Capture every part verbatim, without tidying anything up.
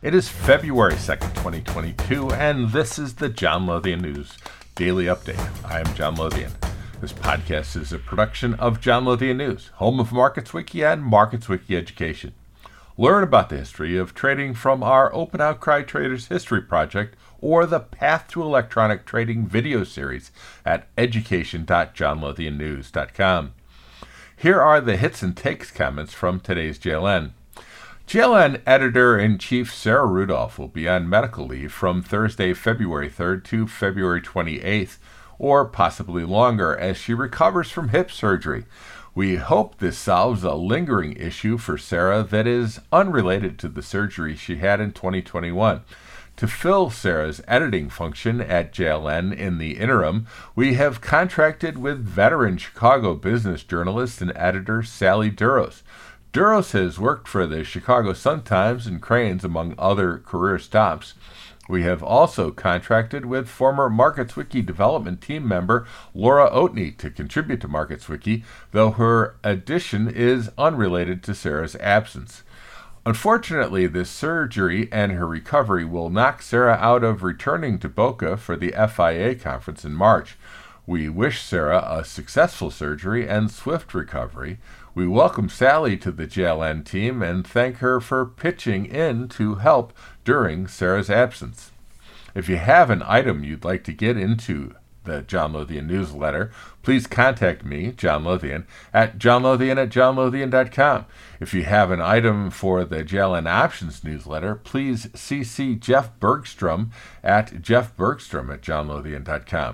It is February second, twenty twenty-two, and this is the John Lothian News Daily Update. I am John Lothian. This podcast is a production of John Lothian News, home of MarketsWiki and MarketsWiki Education. Learn about the history of trading from our Open Outcry Traders History Project or the Path to Electronic Trading video series at education dot john lothian news dot com. Here are the hits and takes comments from today's J L N. J L N Editor-in-Chief Sarah Rudolph will be on medical leave from Thursday, February third to February twenty-eighth, or possibly longer, as she recovers from hip surgery. We hope this solves a lingering issue for Sarah that is unrelated to the surgery she had in twenty twenty-one. To fill Sarah's editing function at J L N in the interim, we have contracted with veteran Chicago business journalist and editor Sally Duros. Duros has worked for the Chicago Sun-Times and Crain's, among other career stops. We have also contracted with former MarketsWiki development team member Laura Oatney to contribute to MarketsWiki, though her addition is unrelated to Sarah's absence. Unfortunately, this surgery and her recovery will knock Sarah out of returning to Boca for the F I A conference in March. We wish Sarah a successful surgery and swift recovery. We welcome Sally to the J L N team and thank her for pitching in to help during Sarah's absence. If you have an item you'd like to get into the John Lothian newsletter, please contact me, John Lothian, at john lothian at john lothian dot com. If you have an item for the J L N Options newsletter, please C C Jeff Bergstrom at jeff bergstrom at john lothian dot com.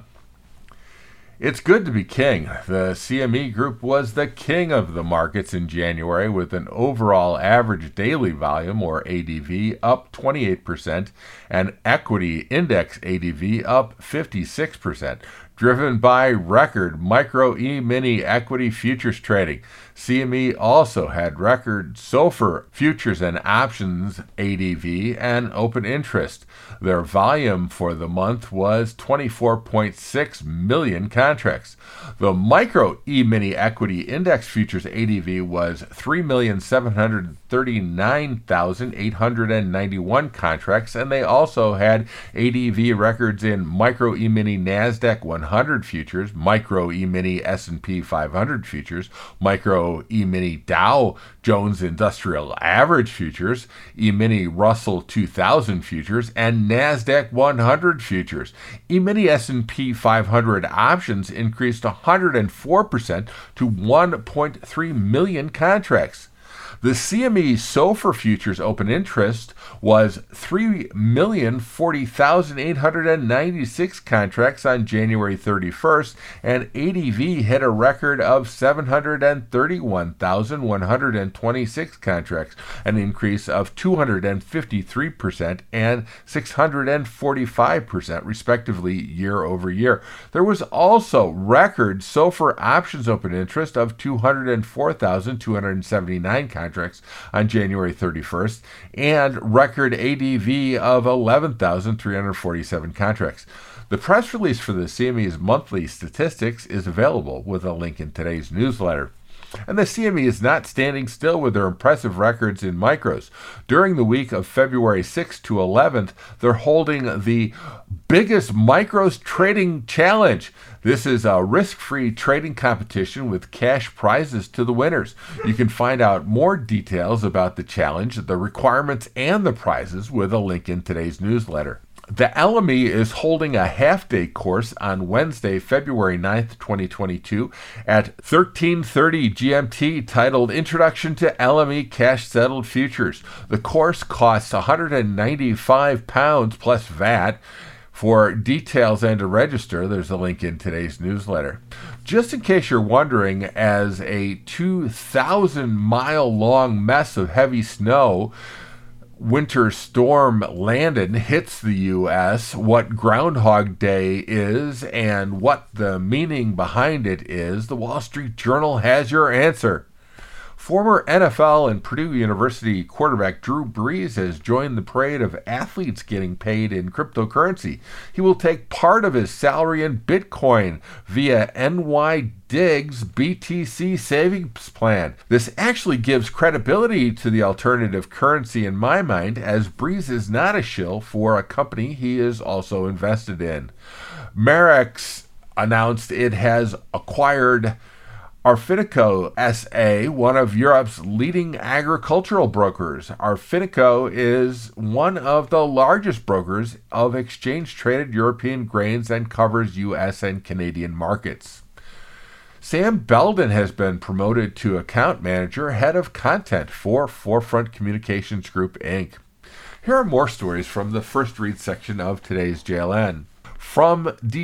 It's good to be king. The C M E Group was the king of the markets in January with an overall average daily volume, or A D V, up twenty-eight percent and equity index A D V up fifty-six percent, driven by record micro E-mini equity futures trading. C M E also had record SOFR futures and options A D V and open interest. Their volume for the month was twenty-four point six million contracts. The micro E-mini equity index futures A D V was three million seven hundred thirty-nine thousand eight hundred ninety-one contracts, and they also had A D V records in micro E-mini NASDAQ one hundred futures, micro E-mini S and P five hundred futures, micro E-mini Dow Jones Industrial Average futures, E-mini Russell two thousand futures, and NASDAQ one hundred futures. E-mini S and P five hundred options increased one hundred four percent to one point three million contracts. The C M E SOFR futures open interest was three million forty thousand eight hundred ninety-six contracts on January thirty-first, and A D V hit a record of seven hundred thirty-one thousand one hundred twenty-six contracts, an increase of two hundred fifty-three percent and six hundred forty-five percent respectively year over year. There was also record SOFR options open interest of two hundred four thousand two hundred seventy-nine contracts contracts on January thirty-first, and record A D V of eleven thousand three hundred forty-seven contracts. The press release for the C M E's monthly statistics is available with a link in today's newsletter. And the C M E is not standing still with their impressive records in micros. During the week of February sixth to eleventh, they're holding the biggest micros trading challenge. This is a risk-free trading competition with cash prizes to the winners. You can find out more details about the challenge, the requirements, and the prizes with a link in today's newsletter. The L M E is holding a half-day course on Wednesday, February ninth, twenty twenty-two at thirteen thirty G M T titled Introduction to L M E Cash-Settled Futures. The course costs one hundred ninety-five pounds plus V A T. For details and to register, there's a link in today's newsletter. Just in case you're wondering, as a two thousand mile long mess of heavy snow winter storm Landon hits the U S, what Groundhog Day is and what the meaning behind it is, the Wall Street Journal has your answer. Former N F L and Purdue University quarterback Drew Brees has joined the parade of athletes getting paid in cryptocurrency. He will take part of his salary in Bitcoin via N Y Diggs B T C savings plan. This actually gives credibility to the alternative currency in my mind, as Brees is not a shill for a company he is also invested in. Marex announced it has acquired Arfinico S A, one of Europe's leading agricultural brokers. Arfinico is one of the largest brokers of exchange-traded European grains and covers U S and Canadian markets. Sam Belden has been promoted to account manager, head of content for Forefront Communications Group, Incorporated. Here are more stories from the first read section of today's J L N. From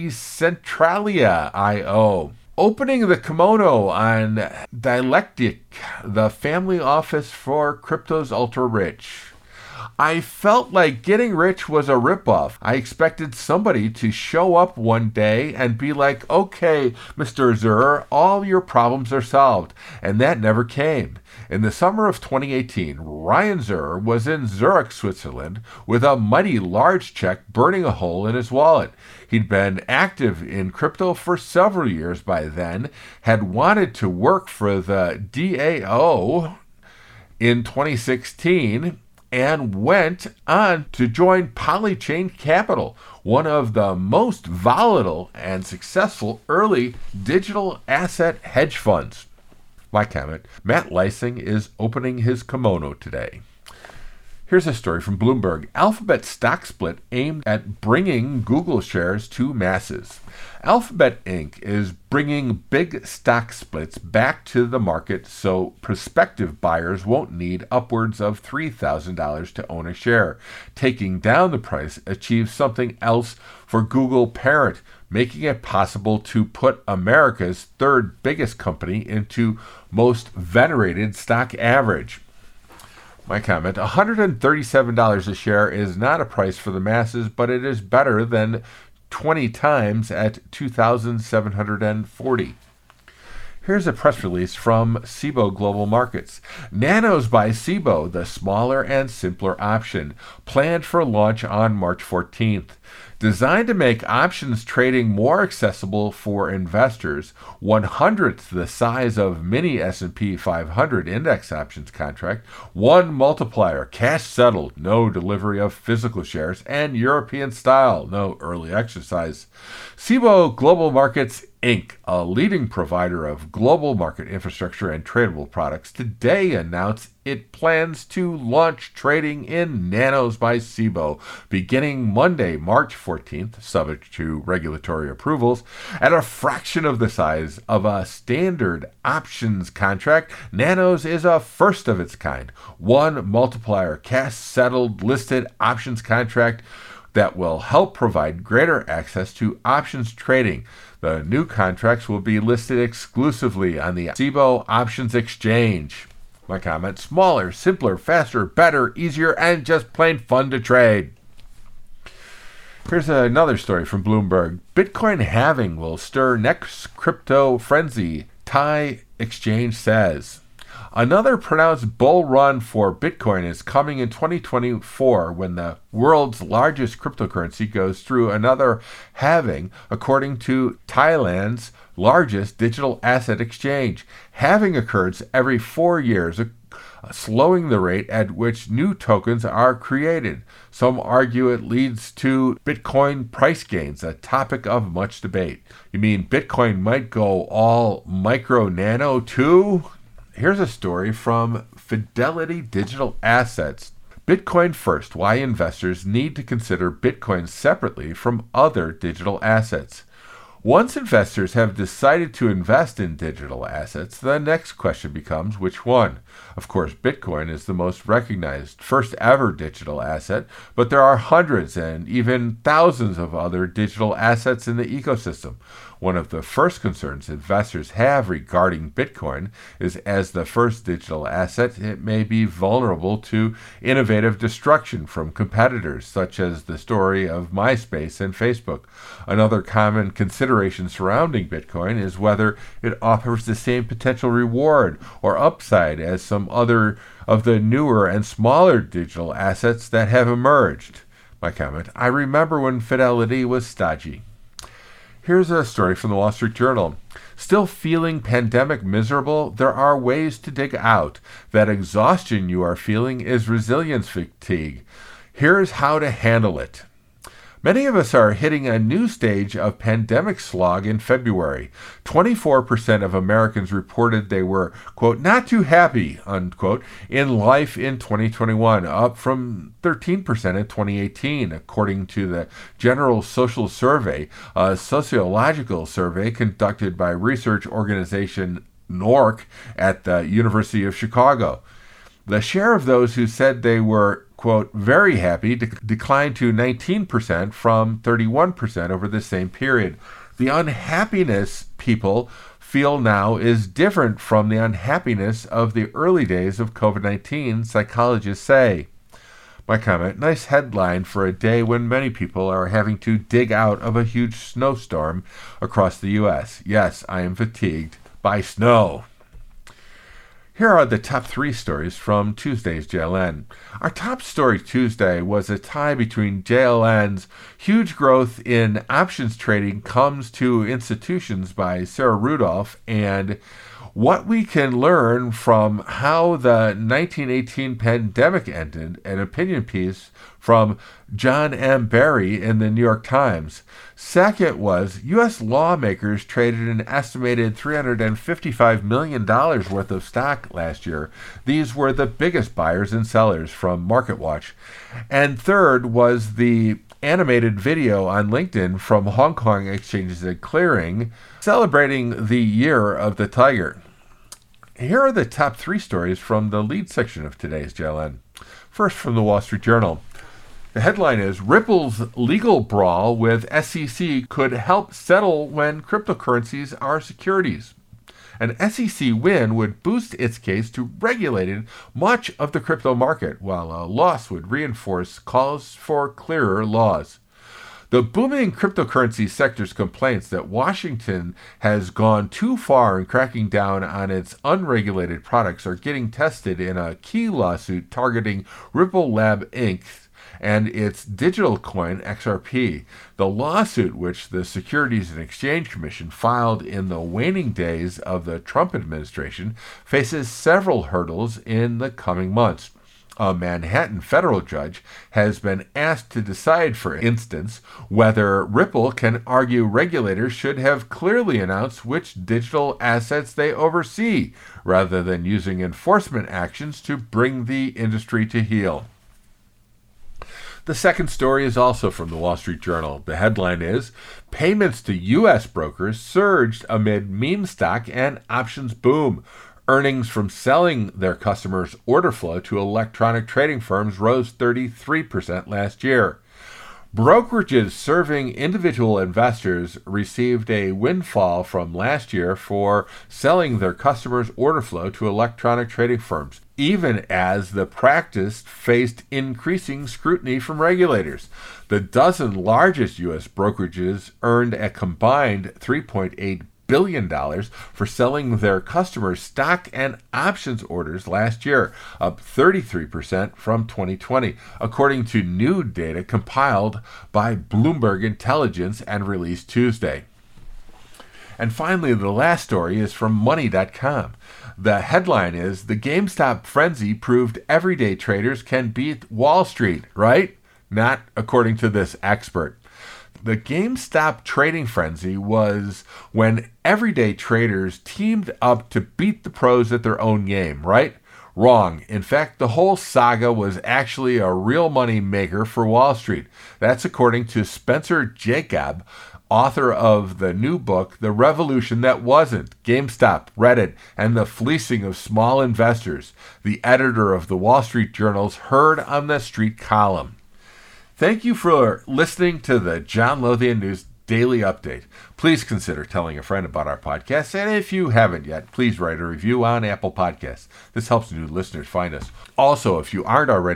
Decentralia dot I O. Opening the kimono on Dialectic, the family office for crypto's ultra-rich. I felt like getting rich was a ripoff. I expected somebody to show up one day and be like, okay, Mister Zur, all your problems are solved. And that never came. In the summer of twenty eighteen, Ryan Zur was in Zurich, Switzerland, with a mighty large check burning a hole in his wallet. He'd been active in crypto for several years by then, had wanted to work for the D A O in twenty sixteen, and went on to join Polychain Capital, one of the most volatile and successful early digital asset hedge funds. My comment, Matt Leising is opening his kimono today. Here's a story from Bloomberg. Alphabet stock split aimed at bringing Google shares to masses. Alphabet Incorporated is bringing big stock splits back to the market so prospective buyers won't need upwards of three thousand dollars to own a share. Taking down the price achieves something else for Google parent, making it possible to put America's third biggest company into most venerated stock average. My comment, one hundred thirty-seven dollars a share is not a price for the masses, but it is better than twenty times at two thousand seven hundred forty dollars. Here's a press release from Cboe Global Markets. Nanos by Cboe, the smaller and simpler option, planned for launch on March fourteenth. Designed to make options trading more accessible for investors, one hundredth the size of mini S and P five hundred index options contract, one multiplier, cash settled, no delivery of physical shares, and European style, no early exercise. Cboe Global Markets Incorporated, a leading provider of global market infrastructure and tradable products, today announced it plans to launch trading in Nanos by Cboe beginning Monday, March fourteenth, subject to regulatory approvals. At a fraction of the size of a standard options contract, Nanos is a first of its kind, one multiplier, cash-settled listed options contract that will help provide greater access to options trading. The new contracts will be listed exclusively on the Cboe Options Exchange. My comment, smaller, simpler, faster, better, easier, and just plain fun to trade. Here's another story from Bloomberg. Bitcoin halving will stir next crypto frenzy, Thai exchange says. Another pronounced bull run for Bitcoin is coming in twenty twenty-four when the world's largest cryptocurrency goes through another halving, according to Thailand's largest digital asset exchange. Halving occurs every four years, slowing the rate at which new tokens are created. Some argue it leads to Bitcoin price gains, a topic of much debate. You mean Bitcoin might go all micro nano too? Here's a story from Fidelity Digital Assets. Bitcoin first, why investors need to consider Bitcoin separately from other digital assets. Once investors have decided to invest in digital assets, the next question becomes which one. Of course, Bitcoin is the most recognized, first ever digital asset, but there are hundreds and even thousands of other digital assets in the ecosystem. One of the first concerns investors have regarding Bitcoin is as the first digital asset, it may be vulnerable to innovative destruction from competitors, such as the story of MySpace and Facebook. Another common consideration consideration surrounding Bitcoin is whether it offers the same potential reward or upside as some other of the newer and smaller digital assets that have emerged. My comment: I remember when Fidelity was stodgy. Here's a story from the Wall Street Journal. Still feeling pandemic miserable? There are ways to dig out. That exhaustion you are feeling is resilience fatigue. Here's how to handle it. Many of us are hitting a new stage of pandemic slog in February. twenty-four percent of Americans reported they were, quote, not too happy, unquote, in life in twenty twenty-one, up from thirteen percent in twenty eighteen, according to the General Social Survey, a sociological survey conducted by research organization N O R C at the University of Chicago. The share of those who said they were, quote, very happy de- declined to nineteen percent from thirty-one percent over the same period. The unhappiness people feel now is different from the unhappiness of the early days of COVID nineteen, psychologists say. My comment: nice headline for a day when many people are having to dig out of a huge snowstorm across the U S. Yes, I am fatigued by snow. Here are the top three stories from Tuesday's J L N. Our top story Tuesday was a tie between J L N's huge growth in options trading comes to institutions by Sarah Rudolph and what we can learn from how the nineteen eighteen pandemic ended, an opinion piece from John M. Barry in the New York Times. Second was U S lawmakers traded an estimated three hundred fifty-five million dollars worth of stock last year. These were the biggest buyers and sellers from MarketWatch. And third was the animated video on LinkedIn from Hong Kong Exchanges and Clearing celebrating the year of the tiger. Here are the top three stories from the lead section of today's J L N. First, from the Wall Street Journal. The headline is, Ripple's legal brawl with S E C could help settle when cryptocurrencies are securities. An S E C win would boost its case to regulating much of the crypto market, while a loss would reinforce calls for clearer laws. The booming cryptocurrency sector's complaints that Washington has gone too far in cracking down on its unregulated products are getting tested in a key lawsuit targeting Ripple Lab Incorporated and its digital coin X R P. The lawsuit, which the Securities and Exchange Commission filed in the waning days of the Trump administration, faces several hurdles in the coming months. A Manhattan federal judge has been asked to decide, for instance, whether Ripple can argue regulators should have clearly announced which digital assets they oversee, rather than using enforcement actions to bring the industry to heel. The second story is also from the Wall Street Journal. The headline is, payments to U S brokers surged amid meme stock and options boom. Earnings from selling their customers' order flow to electronic trading firms rose thirty-three percent last year. Brokerages serving individual investors received a windfall from last year for selling their customers' order flow to electronic trading firms, even as the practice faced increasing scrutiny from regulators. The dozen largest U S brokerages earned a combined three point eight billion dollars for selling their customers' stock and options orders last year, up thirty-three percent from twenty twenty, according to new data compiled by Bloomberg Intelligence and released Tuesday. And finally, the last story is from money dot com. The headline is, the GameStop frenzy proved everyday traders can beat Wall Street, right? Not according to this expert. The GameStop trading frenzy was when everyday traders teamed up to beat the pros at their own game, right? Wrong. In fact, the whole saga was actually a real money maker for Wall Street. That's according to Spencer Jacob, author of the new book, The Revolution That Wasn't, GameStop, Reddit, and the Fleecing of Small Investors, the editor of the Wall Street Journal's Heard on the Street column. Thank you for listening to the John Lothian News Daily Update. Please consider telling a friend about our podcast, and if you haven't yet, please write a review on Apple Podcasts. This helps new listeners find us. Also, if you aren't already a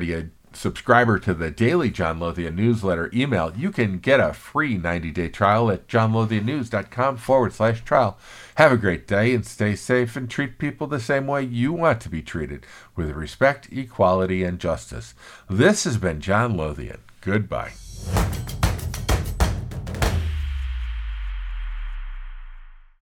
subscriber to the daily John Lothian newsletter email, you can get a free ninety-day trial at johnlothiannews.com forward slash trial. Have a great day and stay safe and treat people the same way you want to be treated, with respect, equality, and justice. This has been John Lothian. Goodbye.